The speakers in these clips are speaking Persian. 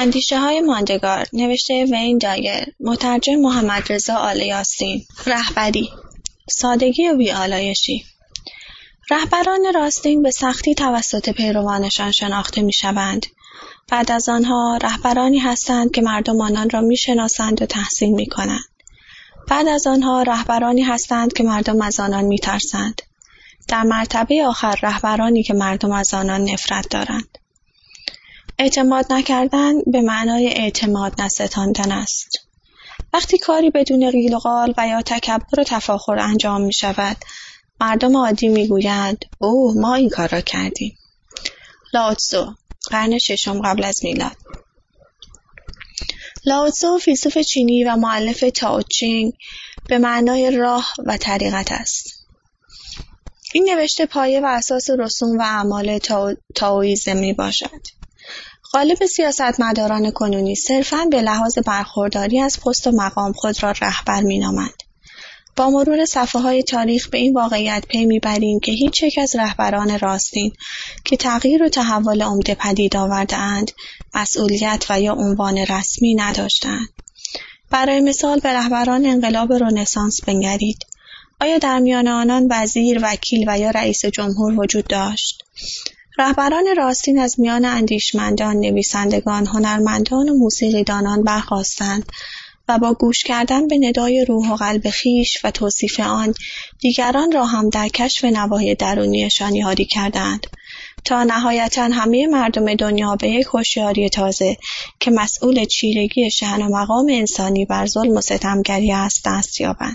اندیشه‌های ماندگار، نوشته وین دایر، مترجم محمدرضا آل یاسین. رهبری، سادگی و بی‌آلایشی. رهبران راستین به سختی توسط پیروانشان شناخته می‌شوند. بعد از آنها رهبرانی هستند که مردم آنان را می‌شناسند و تحسین می‌کنند. بعد از آنها رهبرانی هستند که مردم از آنان می‌ترسند. در مرتبه آخر رهبرانی که مردم از آنان نفرت دارند. اعتماد نکردن به معنای اعتماد نستاندن است. وقتی کاری بدون قیل و قال و یا تکبر و تفاخر انجام می شود، مردم عادی می گویند اوه ما این کار را کردیم. لاوتزو، قرن ششم قبل از میلاد. لاوتزو فیلسوف چینی و مؤلف تائو چینگ به معنای راه و طریقت است. این نوشته پایه و اساس رسوم و اعمال تائویسم می باشد. غالب سیاستمداران کنونی صرفاً به لحاظ برخورداری از پست و مقام خود را رهبر می‌نامند. با مرور صفحه‌های تاریخ به این واقعیت پی می‌بریم که هیچ یک از رهبران راستین که تغییر و تحول عمده پدید آورده‌اند، مسئولیت و یا عنوان رسمی نداشتند. برای مثال به رهبران انقلاب رنسانس بنگرید. آیا در میان آنان وزیر، وکیل و یا رئیس جمهور وجود داشت؟ رهبران راستین از میان اندیشمندان، نویسندگان، هنرمندان و موسیقیدانان برخاستند و با گوش کردن به ندای روح و قلب خویش و توصیف آن، دیگران را هم در کشف نواحی درونیشان یاری کردند تا نهایتاً همه مردم دنیا به یک هوشیاری تازه که مسئول چیرگی شأن و مقام انسانی بر ظلم و ستمگری است دست یابند.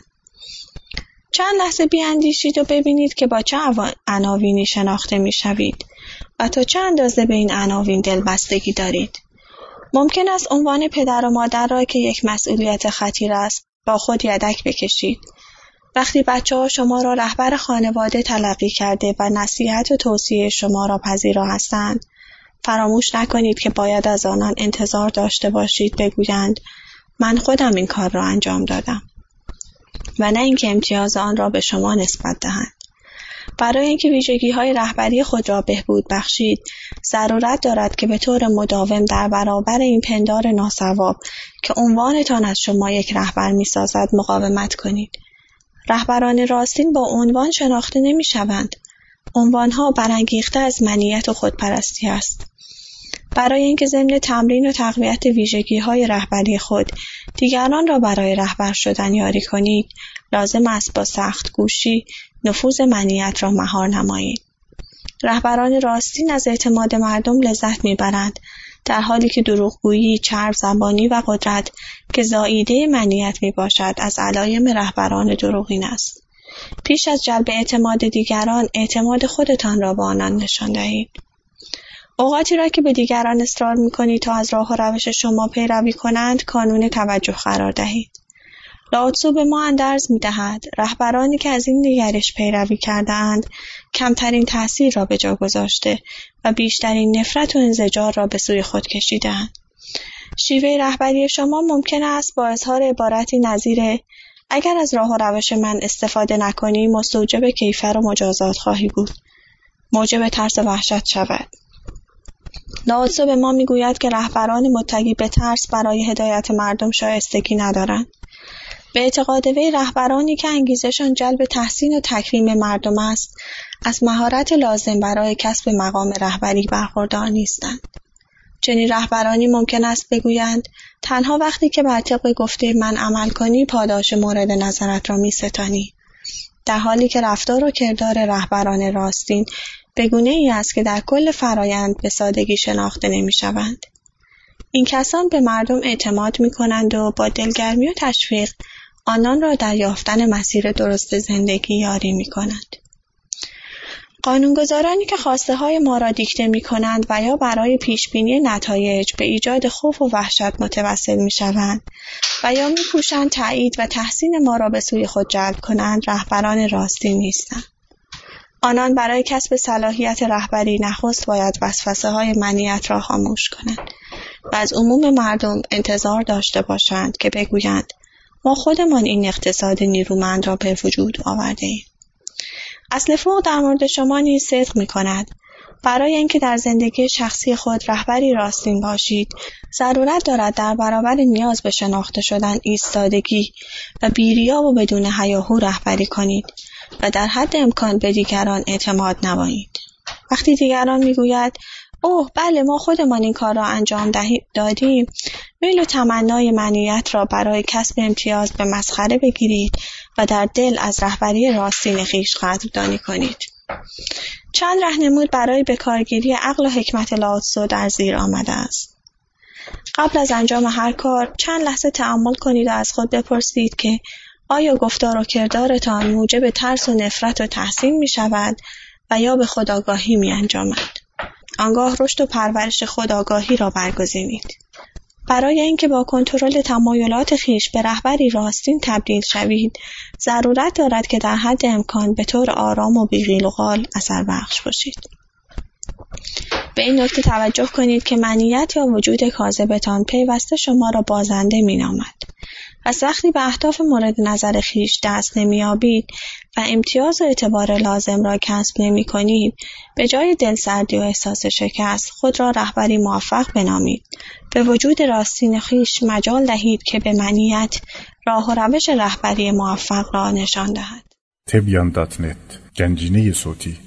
چند لحظه بیاندیشید و ببینید که با چه عناوینی شناخته می‌شوید و تا چه اندازه به این عناوین دلبستگی دارید. ممکن است عنوان پدر و مادر را که یک مسئولیت خطیر است با خود یدک بکشید. وقتی بچه‌ها شما را رهبر خانواده تلقی کرده و نصیحت و توصیه شما را پذیرا هستند، فراموش نکنید که باید از آنان انتظار داشته باشید بگویند من خودم این کار را انجام دادم و نه اینکه امتیاز آن را به شما نسبت دهند. برای اینکه ویژگی‌های رهبری خود را بهبود بخشید، ضرورت دارد که به طور مداوم در برابر این پندار ناصواب که عنوانتان از شما یک رهبر می‌سازد مقاومت کنید. رهبران راستین با عنوان شناخته نمی‌شوند. عنوان‌ها برانگیخته از منیت و خودپرستی است. برای اینکه ضمن تمرین و تقویت ویژگی‌های رهبری خود دیگران را برای رهبر شدن یاری کنید، لازم است با سخت کوشی نفوذ منیت را مهار نمایید. رهبران راستین از اعتماد مردم لذت می‌برند، در حالی که دروغگویی، چرب زبانی و قدرت که زائیده منیت میباشد از علایم رهبران دروغین است. پیش از جلب اعتماد دیگران، اعتماد خودتان را به آنان نشان دهید. اوقاتی را که به دیگران اصرار می‌کنید تا از راه و روش شما پیروی کنند، کانون توجه قرار دهید. لاوتزو به ما اندرز می‌دهد رهبرانی که از این نگرش پیروی کرده‌اند کمترین تأثیر را به جا گذاشته و بیشترین نفرت و انزجار را به سوی خود کشیده‌اند. شیوه رهبری شما ممکن است با اظهار عبارتی نظیر اگر از راه و روش من استفاده نکنی مستوجب کیفر و مجازات خواهی بود، موجب ترس و وحشت شود. لاوتزو به ما می‌گوید که رهبران متکی به ترس برای هدایت مردم شایستگی ندارند. به اعتقاد وی رهبرانی که انگیزشان جلب تحسین و تکریم مردم است، از مهارت لازم برای کسب مقام رهبری برخوردار نیستند. چنین رهبرانی ممکن است بگویند تنها وقتی که بر طبق گفته من عمل کنی پاداش مورد نظرت را می‌ستانی، در حالی که رفتار و کردار رهبران راستین به گونه‌ای است که در کل فرایند به سادگی شناخته نمی‌شوند. این کسان به مردم اعتماد می‌کنند و با دلگرمی و تشویق آنان را در یافتن مسیر درست زندگی یاری می‌کنند. قانونگذارانی که خواسته‌های ما را دیکته می‌کنند و یا برای پیشبینی نتایج به ایجاد خوف و وحشت متوسل می‌شوند و یا می‌کوشند تایید و تحسین ما را به سوی خود جلب کنند، رهبران راستین نیستند. آنان برای کسب صلاحیت رهبری نخست باید وسوسه‌های منیت را خاموش کنند و از عموم مردم انتظار داشته باشند که بگویند ما خودمان این اقتصاد نیرومند را به وجود آورده‌ایم. اصل فوق در مورد شما نیز صدق می‌کند. برای اینکه در زندگی شخصی خود رهبری راستین باشید، ضرورت دارد در برابر نیاز به شناخته شدن ایستادگی و بی‌ریا و بدون هیاهو رهبری کنید و در حد امکان به دیگران اعتماد نمایید. وقتی دیگران میگوید اوه بله ما خودمان این کار را انجام دادیم، میل و تمنای منیت را برای کسب امتیاز به مسخره بگیرید و در دل از رهبری راستین خویش قدردانی کنید. چند راهنمود برای بکارگیری عقل و حکمت لاوتسو در زیر آمده است. قبل از انجام هر کار چند لحظه تأمل کنید و از خود بپرسید که آیا گفتار و کردارتان موجب ترس و نفرت و تحسین می شود و یا به خودآگاهی می انجامد. آنگاه رشد و پرورش خودآگاهی را برگزینید. برای اینکه با کنترل تمایلات خویش به رهبری راستین تبدیل شوید، ضرورت دارد که در حد امکان به طور آرام و بی‌قیل و قال اثر بخش باشید. به این نکته توجه کنید که منیت یا وجود کاذبتان پیوسته شما را بازنده می‌نامد. پس وقتی به اهداف مورد نظر خویش دست نمی‌یابید و امتیاز و اعتبار لازم را کسب نمی‌کنید، به جای دلسردی و احساس شکست، خود را رهبری موفق بنامید. به وجود راستین خویش مجال دهید که به منیت راه و روش رهبری موفق را نشان دهد. تبیان.net گنجینه صوتی